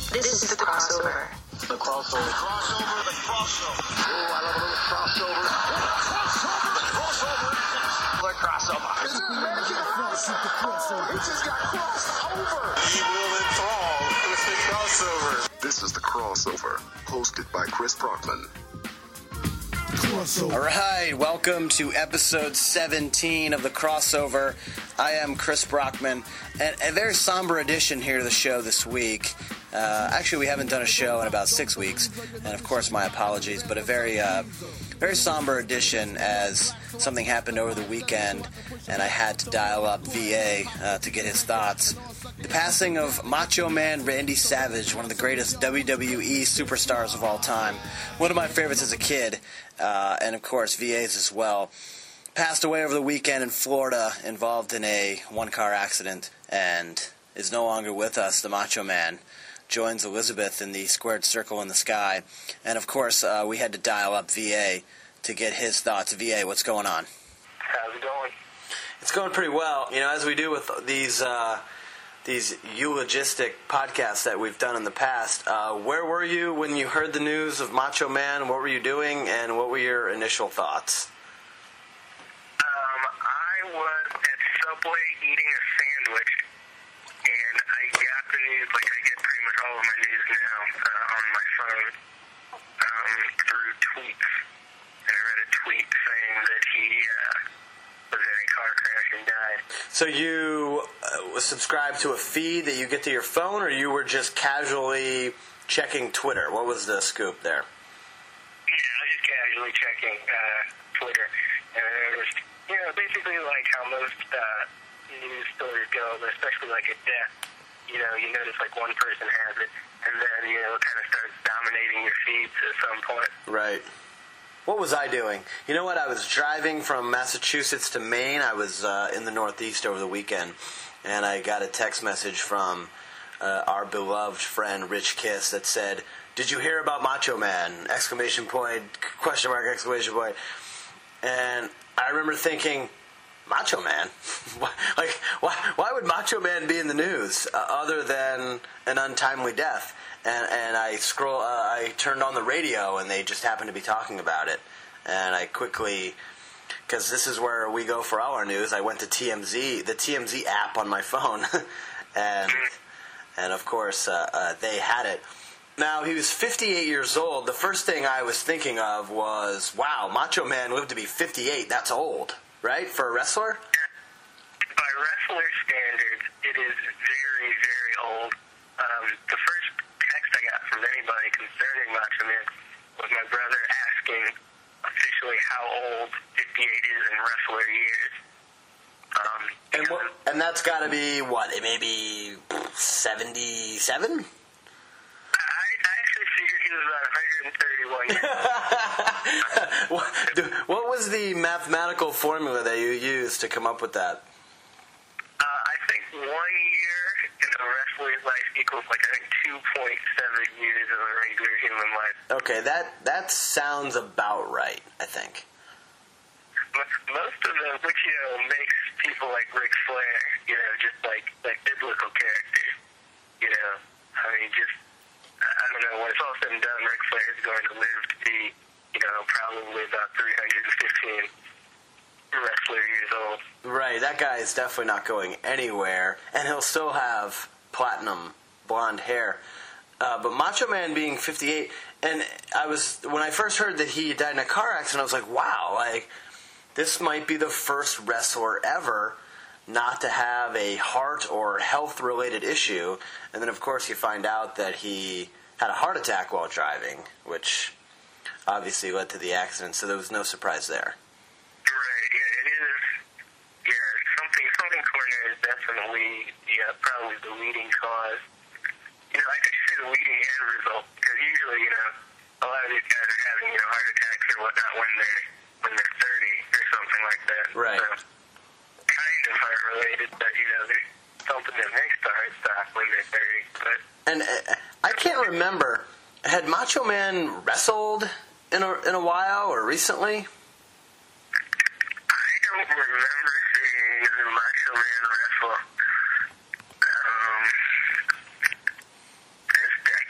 This is the crossover. The crossover. The crossover. The crossover. Oh, I love a little crossover. The crossover. The crossover. It's a magic crossover. He just got crossed over. He will enthrall with the crossover. This is the crossover, hosted by Chris Brockman. All right, welcome to episode 17 of the crossover. I am Chris Brockman, and a very somber edition here to the show this week. Actually, we haven't done a show in about 6 weeks, and of course, my apologies, but a very somber edition as something happened over the weekend, and I had to dial up VA to get his thoughts. The passing of Macho Man Randy Savage, one of the greatest WWE superstars of all time, one of my favorites as a kid, and of course VA's as well, passed away over the weekend in Florida, involved in a one-car accident, and is no longer with us. The Macho Man joins Elizabeth in the squared circle in the sky, and of course we had to dial up VA to get his thoughts. VA, what's going on? How's it going? It's going pretty well. You know, as we do with these eulogistic podcasts that we've done in the past. Where were you when you heard the news of Macho Man? What were you doing, and what were your initial thoughts? I was at Subway eating a sandwich, and I got the news like I get pretty much all of my news now on my phone through tweets. And I read a tweet saying that he was in a car crash and died. So you subscribed to a feed that you get to your phone, or you were just casually checking Twitter? What was the scoop there? Yeah, I was just casually checking Twitter, and it was, basically like how most news stories go, but especially like a death. You notice like one person has it, and then, it kind of starts dominating your feeds at some point. Right. What was I doing? You know what? I was driving from Massachusetts to Maine. I was in the Northeast over the weekend, and I got a text message from our beloved friend Rich Kiss that said, "Did you hear about Macho Man? Exclamation point, question mark, exclamation point." And I remember thinking, Macho Man? Why would Macho Man be in the news other than an untimely death? And I turned on the radio, and they just happened to be talking about it. And I quickly, because this is where we go for all our news, I went to TMZ, the TMZ app on my phone, and of course they had it. Now, he was 58 years old. The first thing I was thinking of was, wow, Macho Man lived to be 58. That's old, right, for a wrestler? By wrestler standards, it is very, very old. The first text I got from anybody concerning Macho Man was my brother asking officially how old 58 is in wrestler years. And that's got to be, what, maybe 77? I actually figured he was about 131 years old. What was the mathematical formula that you used to come up with that? I think 1 year in a wrestler's life equals 2.7 years of a regular human life. Okay, that sounds about right, I think. Most of them, which, makes people like Ric Flair, just like biblical characters, I don't know, when it's all said and done, Ric Flair is going to live to be, probably about 315 wrestler years old. Right, that guy is definitely not going anywhere, and he'll still have platinum blonde hair. But Macho Man being 58, and when I first heard that he died in a car accident, I was like, wow, this might be the first wrestler ever not to have a heart or health-related issue. And then, of course, you find out that he had a heart attack while driving, which obviously led to the accident, so there was no surprise there. Right, yeah, it is. Yeah, something coronary is definitely probably the leading cause. I could say the leading end result, because usually, a lot of these guys are having, heart attacks or whatnot when they're 30 or something like that. Right. So, kind of heart related, but there's something that makes the heart stop when they're 30. But and I can't remember, had Macho Man wrestled in a while or recently? I don't remember seeing Macho Man wrestle. This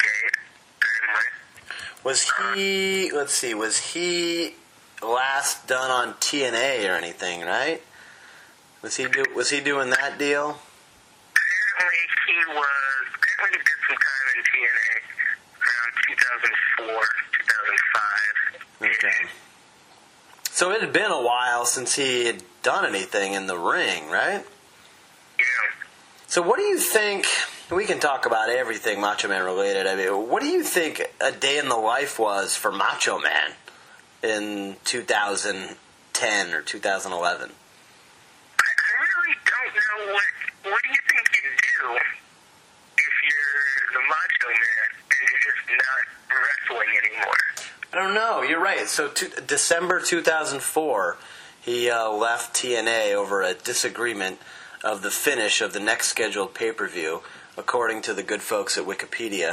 Was he? Let's see. Was he last done on TNA or anything? Right? Was he doing that deal? Apparently, he did some time in TNA around 2004, 2005. Okay. So it had been a while since he had done anything in the ring, right? Yeah. So what do you think? We can talk about everything Macho Man related. I mean, what do you think a day in the life was for Macho Man in 2010 or 2011? I really don't know what do you think you do if you're the Macho Man and you're just not wrestling anymore? I don't know. You're right. So December 2004, he left TNA over a disagreement of the finish of the next scheduled pay-per-view, according to the good folks at Wikipedia.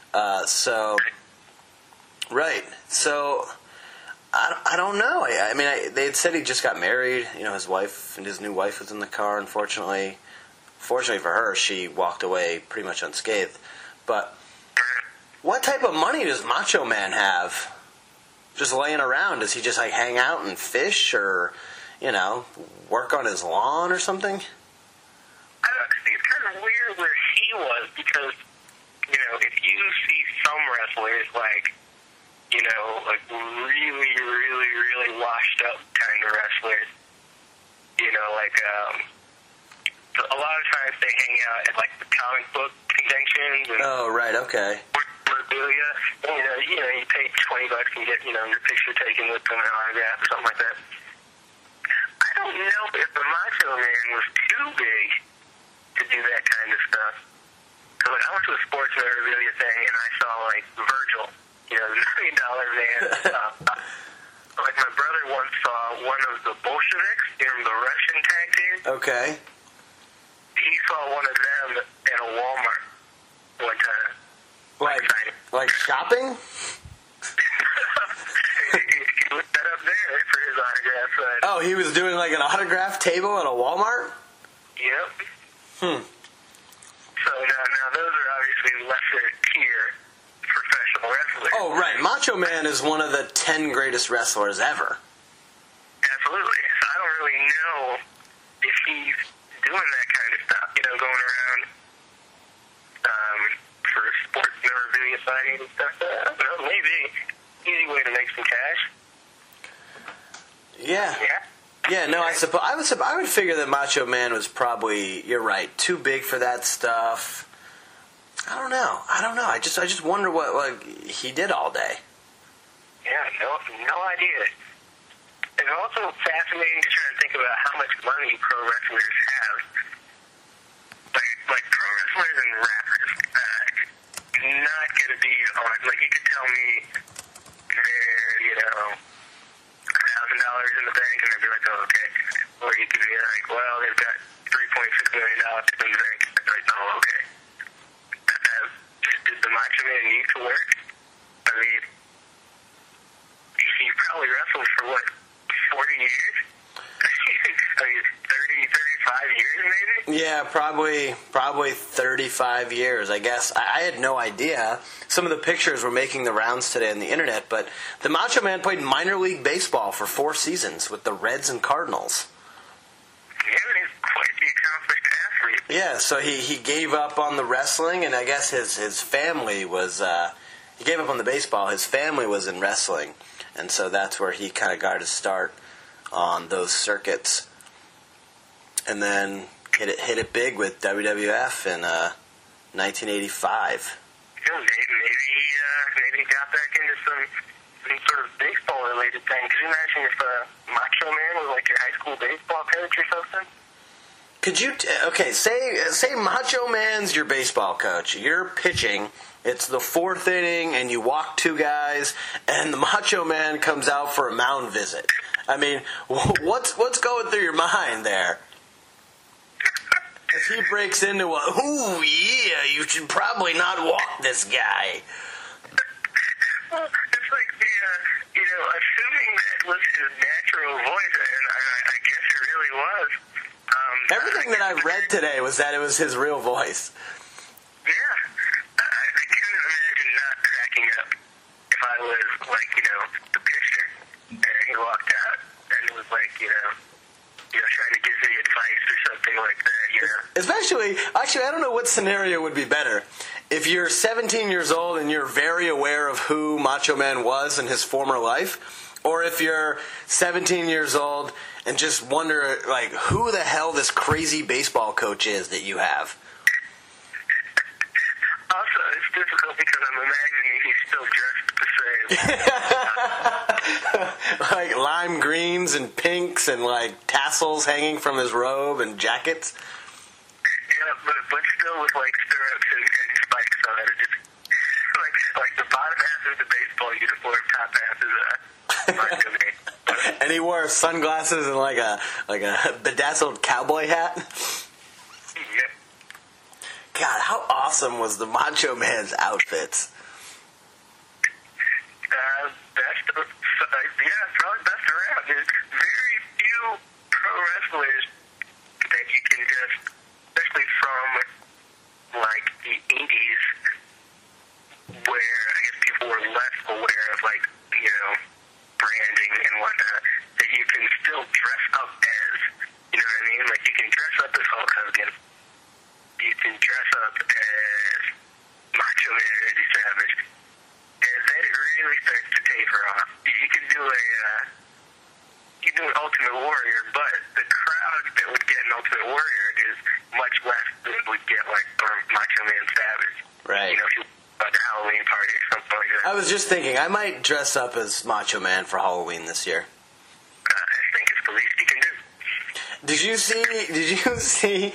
Right. So I don't know. I mean, they had said he just got married. You know, his wife and his new wife was in the car. Unfortunately for her, she walked away pretty much unscathed. But what type of money does Macho Man have? Just laying around? Does he just like hang out and fish, or work on his lawn or something? I don't see. It's kind of weird where he was because if you see some wrestlers like really, really, really washed up kind of wrestlers, a lot of times they hang out at like the comic book conventions. And oh, right, okay. Memorabilia. You pay $20 and get your picture taken with them, an autograph or something like that. I don't know if the Macho Man was too big to do that kind of stuff. So I went to a sports memorabilia thing and I saw like Virgil, the $1 million man. Like my brother once saw one of the Bolsheviks in the Russian tag team. Okay. He saw one of them at a Walmart one time. Like shopping? He looked that up there for his autograph. Oh, he was doing like an autograph table at a Walmart? Yep. So now those are obviously lesser tier professional wrestlers. Oh, right. Macho Man is one of the 10 greatest wrestlers ever. Absolutely. So I don't really know if he's doing that kind of stuff, going around for sports memorabilia signings and stuff. I don't know, maybe. Easy way to make some cash. Yeah. Yeah, no, I would figure that Macho Man was probably, you're right, too big for that stuff. I don't know. I just wonder what he did all day. Yeah, no idea. It's also fascinating to try and think about how much money pro wrestlers have. Like pro wrestlers and rappers, not going to be on. Like you could tell me they're, $1,000 in the bank, and I'd be like, oh, okay. Or you could be like, well, they've got $3.6 million in the bank. I'd be like, oh, okay. Did the Macho Man need to work? I mean, he probably wrestled for, 40 years? I mean, 35 years maybe? Yeah, probably 35 years, I guess. I had no idea. Some of the pictures were making the rounds today on the internet, but the Macho Man played minor league baseball for 4 seasons with the Reds and Cardinals. Yeah, he's quite the accomplished athlete. Yeah, so he gave up on the wrestling, and I guess his family was... he gave up on the baseball. His family was in wrestling, and so that's where he kind of got his start on those circuits. And then hit it big with WWF in 1985. Yeah, maybe he got back into some sort of baseball-related thing. Could you imagine if Macho Man was like your high school baseball coach or something? Could you... okay, say Macho Man's your baseball coach. You're pitching. It's the 4th inning, and you walk 2 guys, and the Macho Man comes out for a mound visit. I mean, what's going through your mind there? As he breaks into ooh, yeah, you should probably not walk this guy. Well, it's like assuming that was his natural voice, and I guess it really was. Everything that I've read today was that it was his real voice. Yeah. I couldn't imagine not cracking up if I was, like, you know, the pitcher, and he walked out, and it was like, you know, trying to give me advice or something like that, you know. Actually, I don't know what scenario would be better. If you're 17 years old and you're very aware of who Macho Man was in his former life, or if you're 17 years old and just wonder, like, who the hell this crazy baseball coach is that you have. Also, it's difficult because I'm imagining he's still dressed the same. Like lime greens and pinks and, like, tassels hanging from his robe and jackets. Yeah, but still with, like, stirrups and spikes on it. Just, like the bottom half is the baseball uniform, top half is Macho Man. And he wore sunglasses and like a bedazzled cowboy hat. Yeah. God, how awesome was the Macho Man's outfits? Probably best around. There's very few pro wrestlers that you can just, especially from, like, the 80s, where I guess people were less aware of, like, you know, branding and whatnot, that you can still dress up as. You know what I mean? Like, you can dress up as Hulk Hogan. You can dress up as Macho Man or Randy Savage. And then it really starts to taper off. You can do an Ultimate Warrior, but the crowd that would get an Ultimate Warrior is much less than would get, like, Macho Man Savage. Right. You know, if you at the Halloween party or something like that. I was just thinking, I might dress up as Macho Man for Halloween this year. I think it's the least you can do. Did you see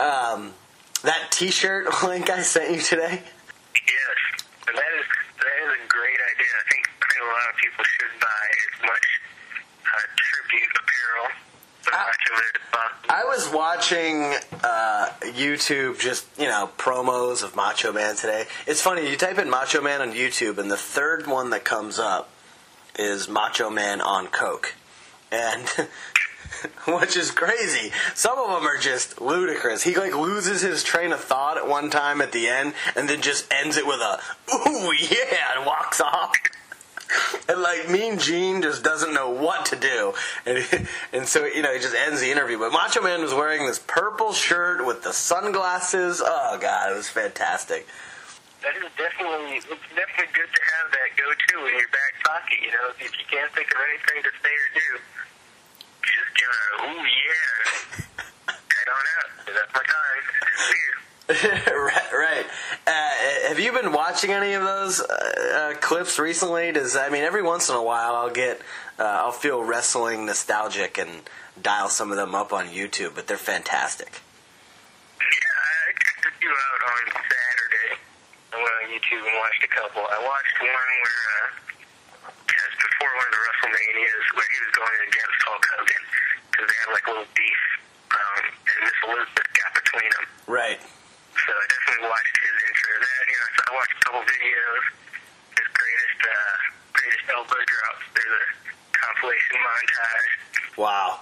that T-shirt link I sent you today? Yes, and that is a great idea. I think a lot of people should buy as much tribute apparel for Macho Man as possible. I was watching YouTube, just, you know, promos of Macho Man today. It's funny, you type in Macho Man on YouTube, and the third one that comes up is Macho Man on Coke. And, which is crazy. Some of them are just ludicrous. He, like, loses his train of thought at one time at the end, and then just ends it with a, ooh, yeah, and walks off. And, like, Mean Gene just doesn't know what to do. And so, you know, he just ends the interview. But Macho Man was wearing this purple shirt with the sunglasses. Oh, God, it was fantastic. It's definitely good to have that go-to in your back pocket, you know. If you can't think of anything to say or do, just give a, ooh, yeah. Head on out. That's my time. Weird. Right. Have you been watching any of those clips recently? Every once in a while I'll feel wrestling nostalgic and dial some of them up on YouTube, but they're fantastic. Yeah, I checked a few out on Saturday. I went on YouTube and watched a couple. I watched one where, just before one of the WrestleManias, where he was going against Hulk Hogan, because they had, like, a little beef, and Miss Elizabeth got between them. Right. So I definitely watched his intro. Then, you know, I watched a couple videos. His greatest elbow drops. There's a compilation montage. Wow.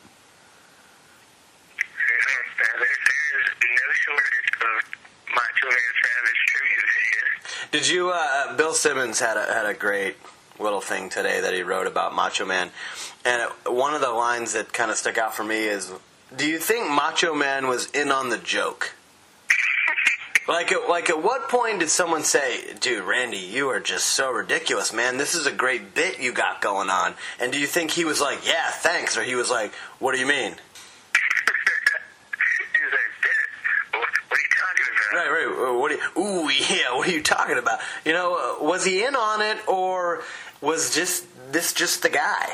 There's no shortage of Macho Man Savage tribute videos. Did you? Bill Simmons had a great little thing today that he wrote about Macho Man, and one of the lines that kind of stuck out for me is, "Do you think Macho Man was in on the joke?" Like at what point did someone say, "Dude, Randy, you are just so ridiculous, man. This is a great bit you got going on." And do you think he was like, "Yeah, thanks," or he was like, "What do you mean?" He was like, what are you talking about? Right. What are you talking about? You know, was he in on it, or was this just the guy?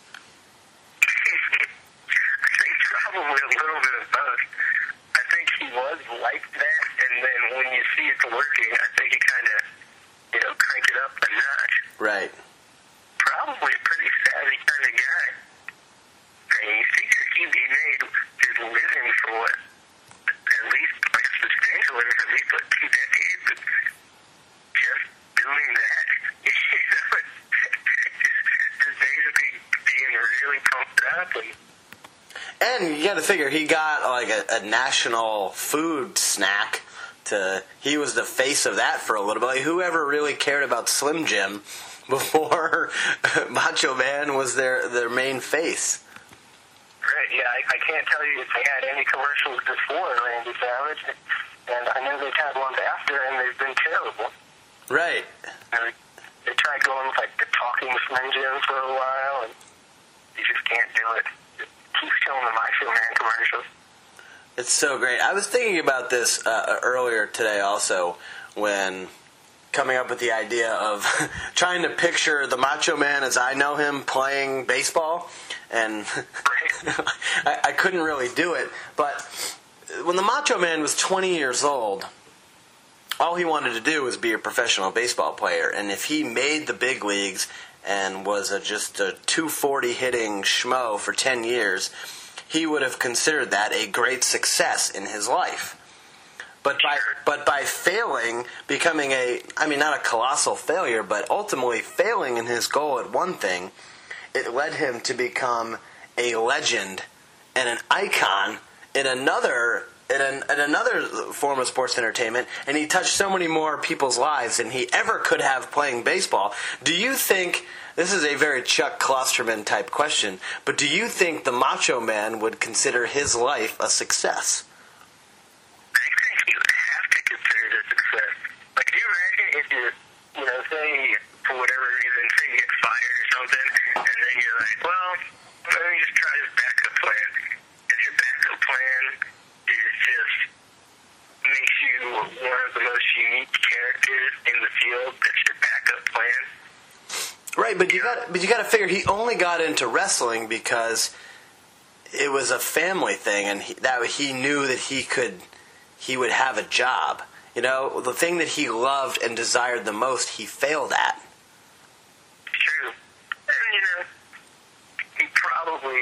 I think probably a little bit of both. I think he was like that, and then when you see it's working, I think he kind of, you know, cranked it up a notch. Right. Probably a pretty savvy kind of guy. I mean, he made his living for what? At least, like, a substantial living for at least, like, 2 decades. Just doing that. Just basically being really pumped up And you got to figure he got like a national food snack to he was the face of that for a little bit. Like, whoever really cared about Slim Jim before Macho Man was their main face? Right, yeah, I can't tell you if they had any commercials before Randy Savage, and I know they've had ones after, and they've been terrible. Right. And they tried going with, like, the talking Slim Jim for a while, and you just can't do it. It keeps showing the Macho Man commercials. It's so great. I was thinking about this earlier today also, when coming up with the idea of trying to picture the Macho Man as I know him playing baseball, and I couldn't really do it. But when the Macho Man was 20 years old, all he wanted to do was be a professional baseball player. And if he made the big leagues and was just a 240 hitting schmo for 10 years, he would have considered that a great success in his life. But by failing, becoming not a colossal failure, but ultimately failing in his goal at one thing, it led him to become a legend and an icon in another form of sports entertainment, and he touched so many more people's lives than he ever could have playing baseball. Do you think, this is a very Chuck Klosterman type question, but do you think the Macho Man would consider his life a success? I think you would have to consider it a success. Like, can you imagine if you, say, for whatever reason, say you get fired or something, and then you're like, well, let me just try this backup plan. And your backup plan is just makes you one of the most unique characters in the field. That's your backup plan. Right, but you got to figure he only got into wrestling because it was a family thing, and he knew that he would have a job. The thing that he loved and desired the most, he failed at. True. And, he probably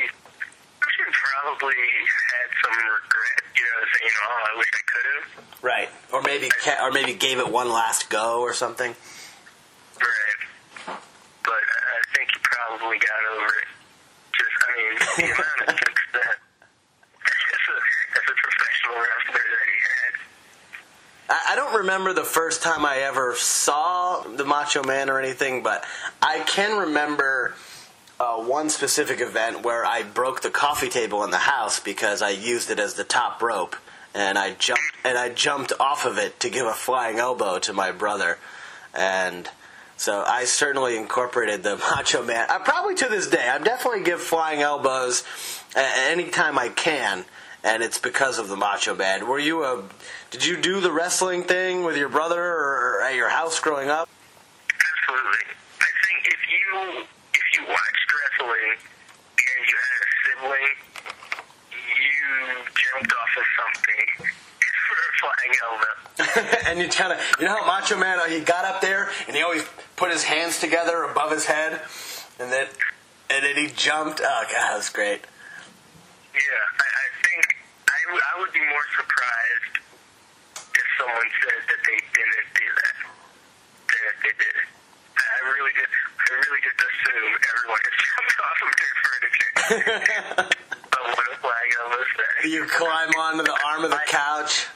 had some regret, saying, oh, I wish I could have. Right. Or maybe gave it one last go or something. Right. But I think he probably got over it. The amount of success as a professional wrestler that he had. I don't remember the first time I ever saw the Macho Man or anything, but I can remember one specific event where I broke the coffee table in the house because I used it as the top rope, and I jumped off of it to give a flying elbow to my brother, and so I certainly incorporated the Macho Man. Probably to this day, I definitely give flying elbows anytime I can, and it's because of the Macho Man. Did you do the wrestling thing with your brother or at your house growing up? Absolutely. I think if you watched wrestling and you had a sibling, you jumped off of something for a flying elbow. And you how Macho Man, he got up there and he always put his hands together above his head, and then he jumped. Oh God, that was great. Yeah, I think I would be more surprised if someone said that they didn't do that than if they did. I really just assume everyone has jumped off of their furniture. But what a flag elbow say. You climb onto the arm of the couch.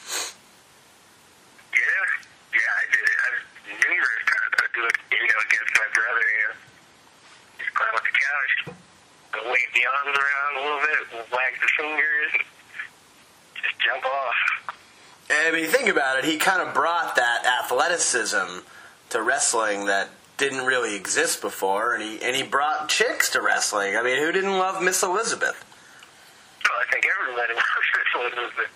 Yeah, I did it. Numerous times I do it, against my brother, Just climb up the couch, wave the arms around a little bit, wag the fingers, and just jump off. I mean, think about it. He kind of brought that athleticism to wrestling that didn't really exist before, and he brought chicks to wrestling. I mean, who didn't love Miss Elizabeth? Oh, I think everybody loves Miss Elizabeth.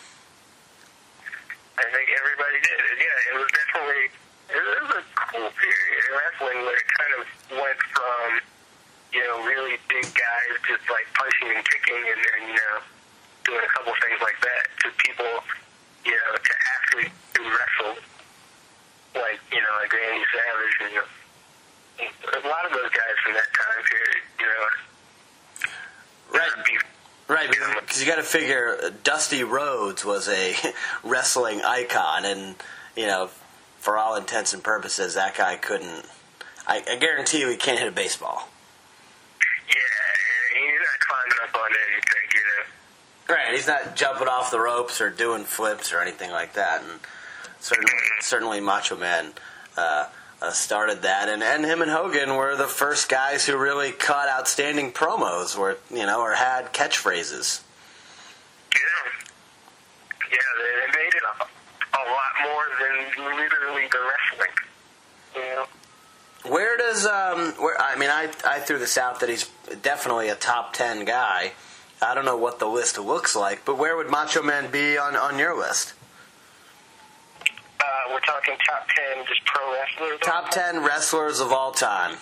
I think everybody did. Yeah, it was a cool period in wrestling where it kind of went from, really big guys just like punching and kicking and doing a couple things like that to people, to athletes who wrestled, like Randy Savage and a lot of those guys from that time period, Right, because you got to figure Dusty Rhodes was a wrestling icon, and for all intents and purposes, that guy couldn't. I guarantee you, he can't hit a baseball. Yeah, he's not climbing up on anything, Right, he's not jumping off the ropes or doing flips or anything like that. And Certainly Macho Man started that, and him and Hogan were the first guys who really cut outstanding promos, or had catchphrases. Yeah, they made it a lot more than literally the wrestling. Where does I threw this out that he's definitely a top 10 guy. I don't know what the list looks like, but where would Macho Man be on your list? We're talking top 10 just pro wrestlers? Top 10 wrestlers of all time.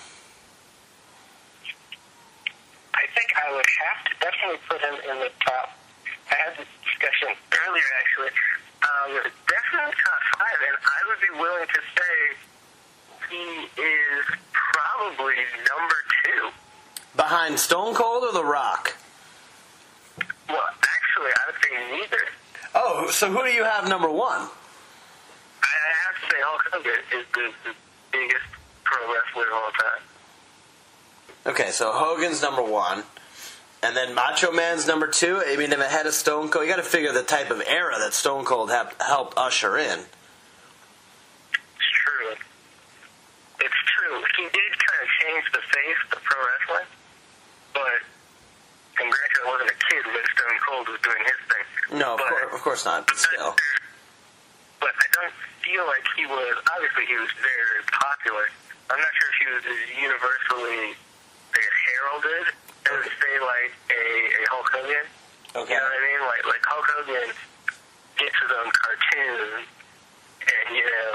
I think I would have to definitely put him in the top. I had this discussion earlier, actually. Definitely top 5, and I would be willing to say he is probably number 2. Behind Stone Cold or The Rock? Well, actually, I would say neither. Oh, so who do you have number 1? I have to say Hulk Hogan is the biggest pro wrestler of all time. Okay, so Hogan's number 1. And then Macho Man's number 2. I mean, ahead of Stone Cold. You got to figure the type of era that Stone Cold helped usher in. It's true. It's true. He did kind of change the face of pro wrestling, but and granted, I wasn't a kid when Stone Cold was doing his thing. No, of course not. But still. But I don't feel like he was. Obviously, he was very, very popular. I'm not sure if he was as universally, I guess, heralded as say like a Hulk Hogan. Okay. You know what I mean? Like Hulk Hogan gets his own cartoon, and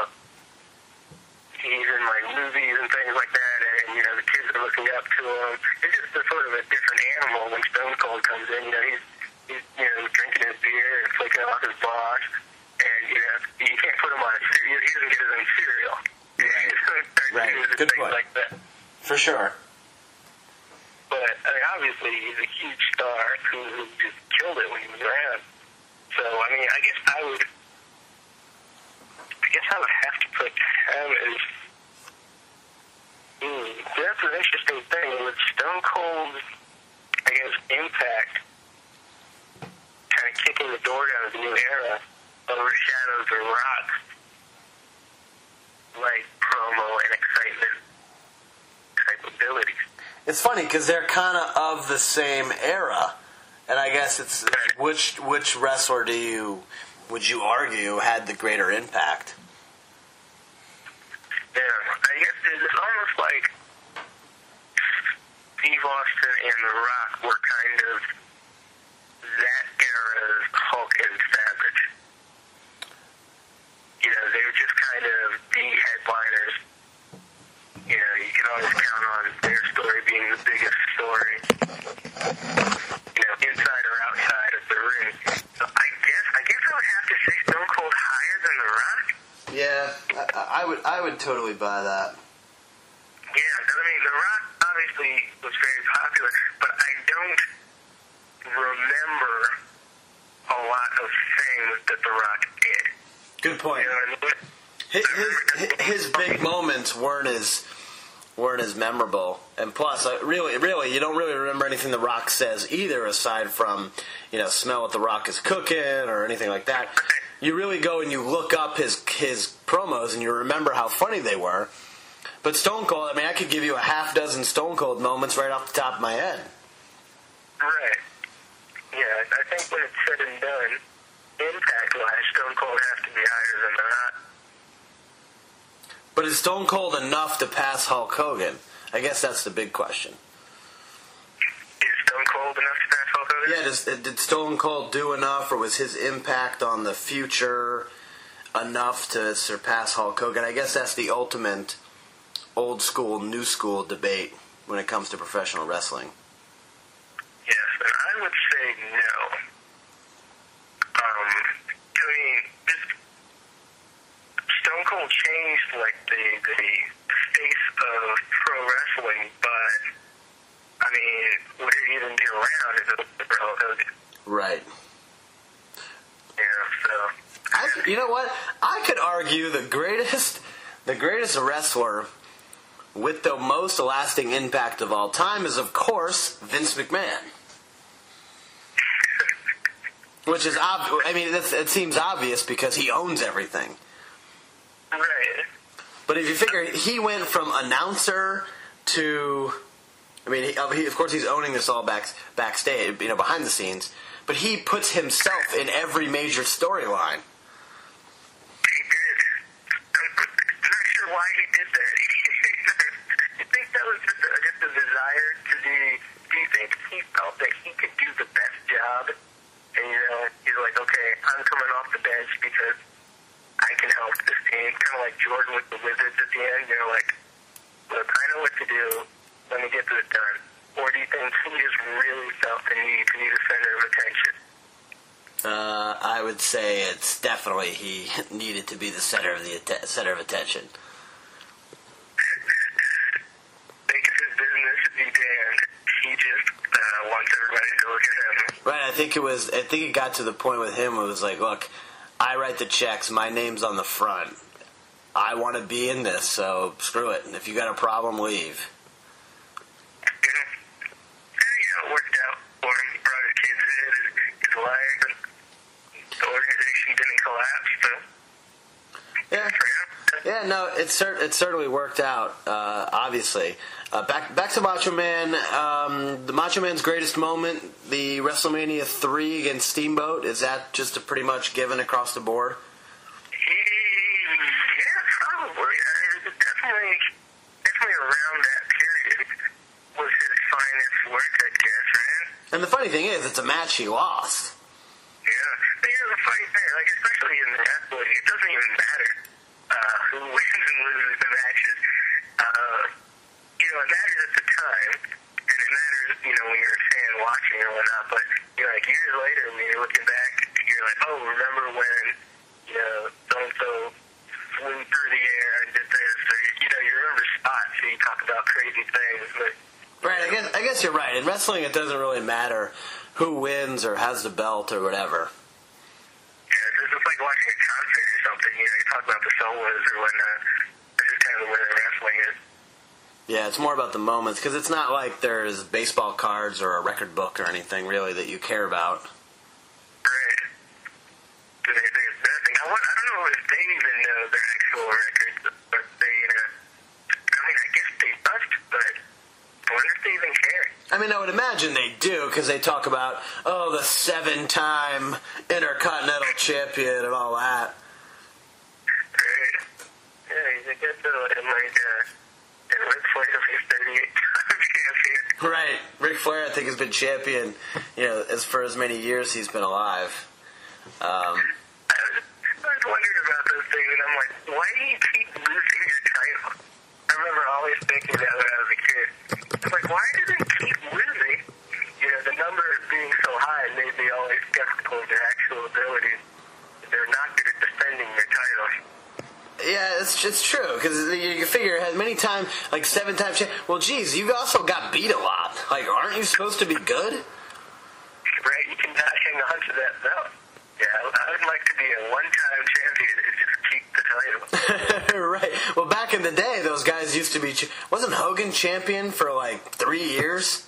he's in like movies and things like that, and the kids are looking up to him. It's just a sort of a different animal when Stone Cold comes in. He's drinking his beer and flicking off his boss, and you can't put him on a cereal. He doesn't get his own cereal. Right. Good point. Like that. For sure. But I mean, obviously, he's a huge star who just killed it when he was around. So I mean, I guess I would have to put him as. That's an interesting thing with Stone Cold's, I guess, impact, kind of kicking the door down to the new era, overshadows The Rock's promo and excitement type abilities. It's funny because they're kind of the same era, and I guess it's which wrestler would you argue had the greater impact? Yeah, I guess it's almost like Steve Austin and The Rock were kind of that era's Hulk and Savage. They were just kind of the headliners. You can always count on their story being the biggest story, inside or outside of the ring. So I guess I would have to say Stone Cold higher than The Rock. Yeah, I would totally buy that. Yeah, I mean, The Rock obviously was very popular, but I don't remember a lot of things that The Rock did. Good point. You know what I mean? His big moments weren't as memorable, and plus, really, you don't really remember anything The Rock says either, aside from smell what The Rock is cooking or anything like that. You really go and you look up his promos and you remember how funny they were. But Stone Cold, I mean, I could give you a half dozen Stone Cold moments right off the top of my head. Right. Yeah, I think when it's said and done, impact-wise, Stone Cold has to be higher than The Rock. But is Stone Cold enough to pass Hulk Hogan? I guess that's the big question. Is Stone Cold enough to pass Hulk Hogan? Yeah, did Stone Cold do enough, or was his impact on the future enough to surpass Hulk Hogan? I guess that's the ultimate old school, new school debate when it comes to professional wrestling. Yes, and I would say no. Stone Cold changed the face of pro wrestling, but I mean, would it even be around if it was for Hulk Hogan? Right. So you know what? I could argue the greatest wrestler with the most lasting impact of all time is, of course, Vince McMahon. Which is obvious. I mean, it seems obvious because he owns everything. Right. But if you figure he went from announcer to, I mean, of course he's owning this all backstage, behind the scenes. But he puts himself in every major storyline. He did. I'm not sure why he did that. You think that was just a desire to do you think he felt that he could do the best job? And, he's like, okay, I'm coming off the bench because I can help this team. Kind of like Jordan with the Wizards at the end. Like, look, I know what to do. Let me get this done. Or do you think he just really felt the need to be the center of attention? I would say it's definitely he needed to be the center of attention. Think of his business be damned. He just wants everybody to look at him. Right. I think it got to the point with him where it was like, look, I write the checks. My name's on the front. I want to be in this, so screw it. If you got a problem, leave. It worked out for him. He brought his kids in, his wife, and the organization didn't collapse, so. Yeah. Yeah, no, it certainly worked out, obviously. Back to Macho Man. The Macho Man's greatest moment, the WrestleMania 3 against Steamboat, is that just a pretty much given across the board? Yeah, probably. Definitely around that period was his finest work, I guess, right? And the funny thing is, it's a match he lost. Yeah. But the funny thing, especially in wrestling, it doesn't even matter who wins and loses the matches. It matters at the time, and it matters, when you're a fan watching or whatnot, but, years later, when you're looking back, you're like, oh, remember when, so-and-so flew through the air and did this, or, you remember spots, so you talk about crazy things, but... Right, I guess you're right. In wrestling, it doesn't really matter who wins or has the belt or whatever. Yeah, it's just like watching a concert or something. You talk about the solos or whatnot. This is kind of the way wrestling is. Yeah, it's more about the moments, because it's not like there's baseball cards or a record book or anything, really, that you care about. Right. There's nothing. I don't know if they even know their actual records, but they, I guess they must, but I wonder if they even care. I mean, I would imagine they do, because they talk about, the 7-time Intercontinental Champion and all that. Right. Yeah, I guess and Ric Flair is 38 times champion. Right. Ric Flair, I think, has been champion, for as many years he's been alive. I was wondering about those things, and I'm like, why do you keep losing your title? I remember always thinking that when I was a kid. It's like, why do they keep losing? The number being so high made me always skeptical of their actual abilities. They're not good at defending their title. Yeah, it's true, because you figure as many times, 7-time champion. Well, geez, you also got beat a lot. Aren't you supposed to be good? Right, you cannot hang on to that belt. Yeah, I would like to be a one-time champion and just keep the title. Right. Well, back in the day, those guys used to be... Wasn't Hogan champion for, 3 years?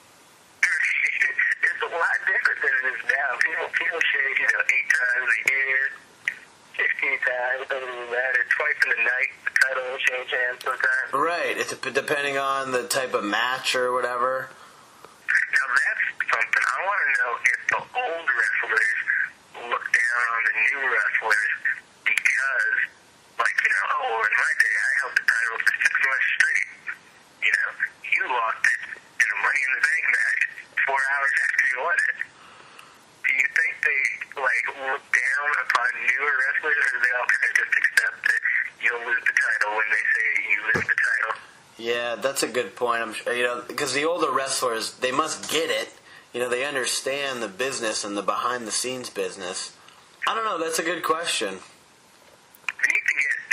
It's a lot different than it is now. People shave, 8 times a year, 15 times, it doesn't even matter. Twice in the night, the title will change hands sometimes. Right. It's depending on the type of match or whatever. Now, that's something. I want to know if the old wrestlers look down on the new wrestlers because, in my day, I held the title for 6 months straight. You lost it in a Money in the Bank match 4 hours after you won it. Do you think they, look down upon newer wrestlers, or do they all kind of just accept that you'll lose the title when they say you lose the title? Yeah, that's a good point. I'm sure, because the older wrestlers, they must get it. They understand the business and the behind-the-scenes business. I don't know. That's a good question. We need to get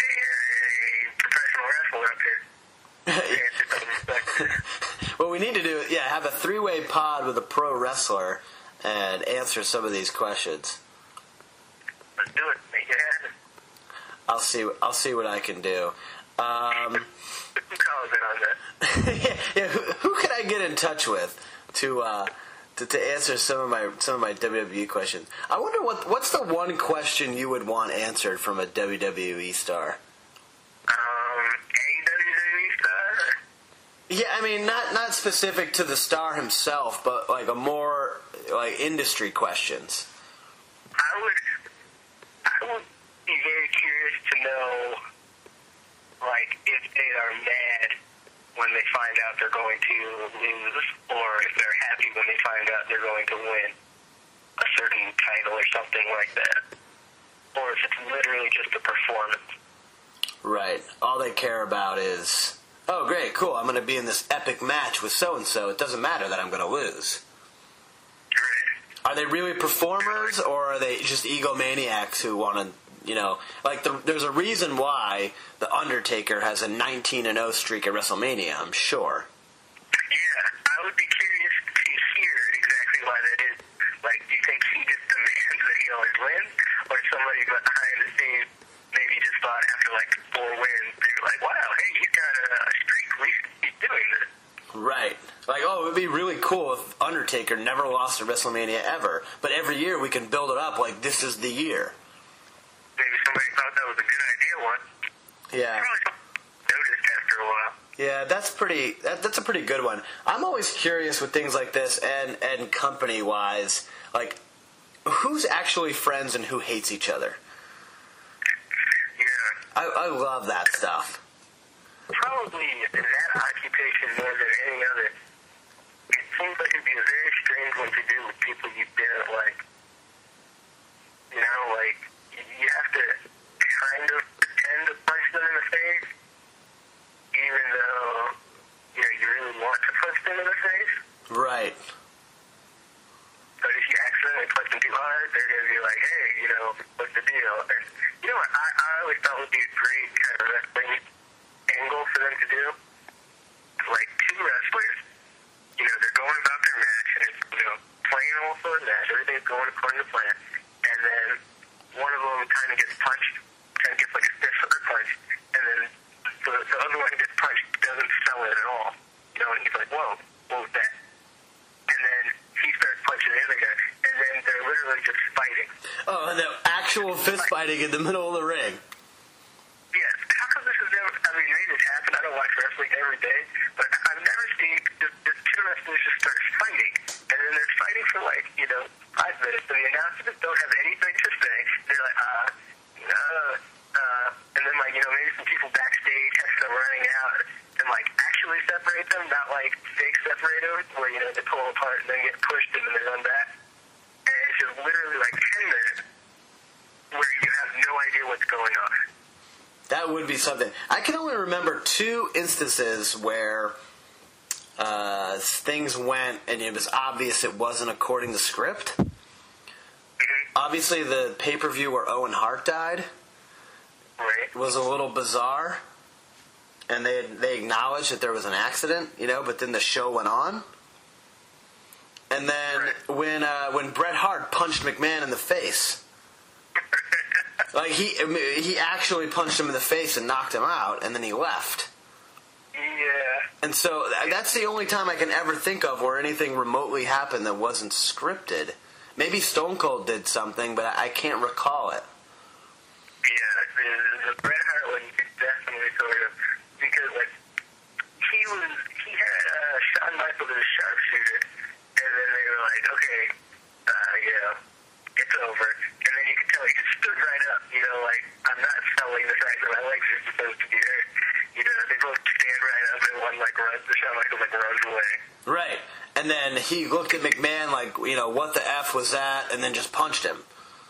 a professional wrestler up here. What we need to do, have a 3-way pod with a pro wrestler and answer some of these questions. Let's do it. Make it happen. I'll see what I can do. Who calls it on that? Who can I get in touch with to answer some of my WWE questions? I wonder what's the one question you would want answered from a WWE star? Yeah, I mean, not specific to the star himself, but like a more like industry questions. I would be very curious to know, like, if they are mad when they find out they're going to lose, or if they're happy when they find out they're going to win a certain title or something like that. Or if it's literally just a performance. Right. All they care about is, oh, great, cool, I'm going to be in this epic match with so-and-so. It doesn't matter that I'm going to lose. Right. Are they really performers, or are they just egomaniacs who want to, you know, like there's a reason why The Undertaker has a 19-0 streak at WrestleMania, I'm sure. Yeah, I would be curious to hear exactly why that is. Like, do you think he just demands that he always wins? Or somebody behind the scenes maybe just thought after, like, 4 wins, they were like, wow, hey, he's got a streak, we should keep doing this. Right. Like, oh, it would be really cool if Undertaker never lost at WrestleMania ever, but every year we can build it up like this is the year. Maybe somebody thought that was a good idea once. Yeah. Probably noticed after a while. Yeah, that's a pretty good one. I'm always curious with things like this and company-wise, like, who's actually friends and who hates each other? Yeah. I love that stuff. Probably that occupation more than any other. It seems like it'd be a very strange one to do with people you didn't like. You know, like, you have to kind of pretend to punch them in the face, even though, you know, you really want to punch them in the face. Right. But if you accidentally punch them too hard, they're going to be like, hey, you know, what's the deal? And you know what I always thought would be a great kind of wrestling angle for them to do? Like, 2 wrestlers, you know, they're going about their match, and it's, you know, plain old sword match, everything's going according to plan, and then one of them kind of gets punched, kind of gets like a stiff sucker punch, and then the other one gets punched, doesn't sell it at all. You know, and he's like, whoa, what was that? And then he starts punching the other guy, and then they're literally just fighting. Oh, the actual fist fighting in the middle of the ring. Yes. How come this has never, I mean, maybe this happened, I don't watch wrestling every day, but I've never seen just 2 wrestlers just start fighting, and then they're fighting for like, you know, 5 minutes, and the announcers don't have anything to say. They're like, and then like, you know, maybe some people backstage have to start running out and like actually separate them, not like fake separate them, where, you know, they pull apart and then get pushed and then they run back. And it's just literally like 10 minutes where you have no idea what's going on. That would be something. I can only remember 2 instances where things went and it was obvious it wasn't according to script. Obviously, the pay-per-view where Owen Hart died was a little bizarre, and they acknowledged that there was an accident, you know, but then the show went on. And then when Bret Hart punched McMahon in the face, like he actually punched him in the face and knocked him out, and then he left. Yeah. And so that's the only time I can ever think of where anything remotely happened that wasn't scripted. Maybe Stone Cold did something, but I can't recall it. Yeah, the Bret Hart one definitely sort of, because like he had Shawn Michaels as a sharpshooter, and then they were like, okay, yeah, it's over, and then you could tell he just stood right up, you know, like, I'm not selling the fact that my legs are supposed to be hurt, you know, they both stand right up, and one like runs, Shawn Michaels like runs away. Right. And then he looked at McMahon like, you know, what the F was that? And then just punched him.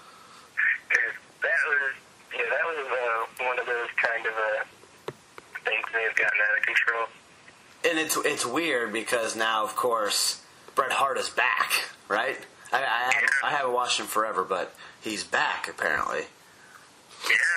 That was one of those kind of things that have gotten out of control. And it's weird because now, of course, Bret Hart is back, right? I haven't watched him forever, but he's back, apparently. Yeah,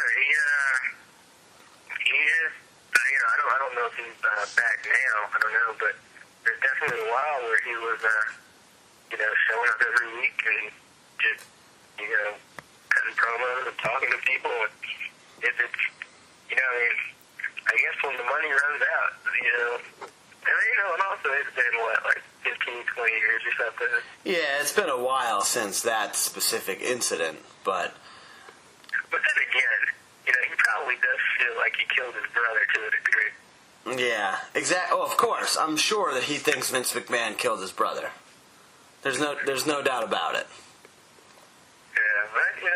he is. You know, I don't know if he's back now. I don't know, but there's definitely a while where he was, you know, showing up every week and just, you know, cutting promos and talking to people. It's you know, I mean, I guess when the money runs out, you know, and you know, and also it's been, what, like 15, 20 years or something. Yeah, it's been a while since that specific incident, but then again, you know, he probably does feel like he killed his brother to a degree. Yeah, exactly. Oh, of course. I'm sure that he thinks Vince McMahon killed his brother. There's no doubt about it. Yeah, but I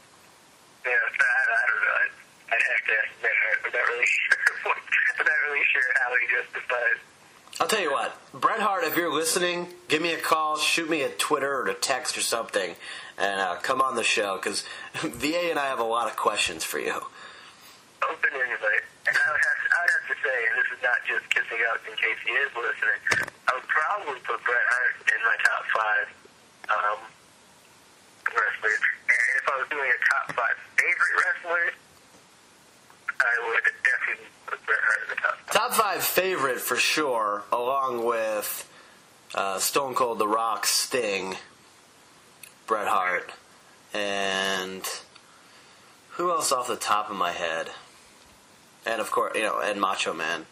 don't know. I'd have to ask Bret Hart. I'm not really sure. I'm not really sure how he justifies. I'll tell you what, Bret Hart, if you're listening, give me a call, shoot me a Twitter or a text or something, and come on the show, because VA and I have a lot of questions for you. Open invite. And I would have to say, and this is not just kissing up in case he is listening, I would probably put Bret Hart in my top 5 wrestlers. And if I was doing a top 5 favorite wrestlers, I would definitely put Bret Hart in the top 5. Top 5 favorite for sure, along with Stone Cold, The Rock, Sting, Bret Hart, and who else off the top of my head? And of course, and Macho Man.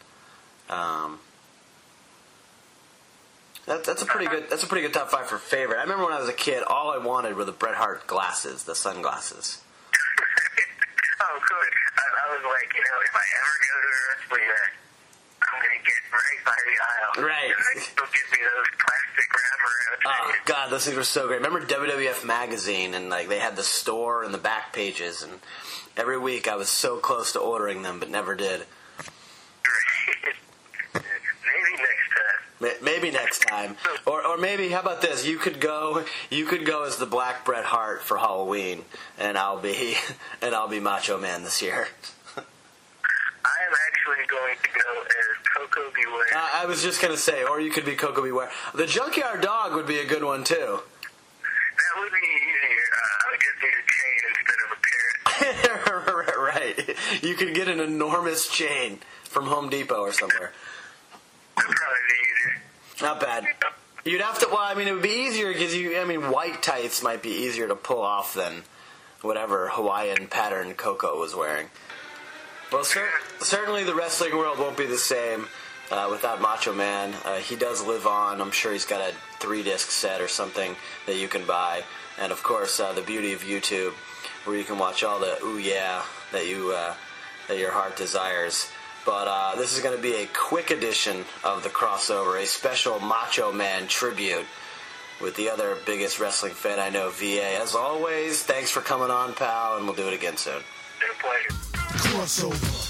That's a pretty good. That's a pretty good top 5 for favorite. I remember when I was a kid, all I wanted were the Bret Hart glasses, the sunglasses. Oh, good. I was like, if I ever go to a wrestling match, I'm going to get right by the aisle. Right. They'll give me those plastic wraparound Oh things. God, those things were so great. Remember WWF magazine, and they had the store and the back pages, and every week I was so close to ordering them, but never did. Maybe next time. Maybe next time, or maybe how about this? You could go as the Black Bret Hart for Halloween, and I'll be Macho Man this year. I am actually going to go as Coco Beware. I was just gonna say, or you could be Coco Beware. The Junkyard Dog would be a good one too. That would be easier. I would just need a chain instead of a parrot. Right. You could get an enormous chain from Home Depot or somewhere. That would probably be easier. Not bad. You'd have to. Well, I mean, it would be easier because white tights might be easier to pull off than whatever Hawaiian pattern Coco was wearing. Well, certainly the wrestling world won't be the same without Macho Man. He does live on. I'm sure he's got a 3-disc set or something that you can buy, and of course the beauty of YouTube, where you can watch all the ooh yeah that your heart desires. But this is going to be a quick edition of the crossover, a special Macho Man tribute with the other biggest wrestling fan I know, VA. As always, thanks for coming on, pal, and we'll do it again soon. It's a pleasure. Crossover.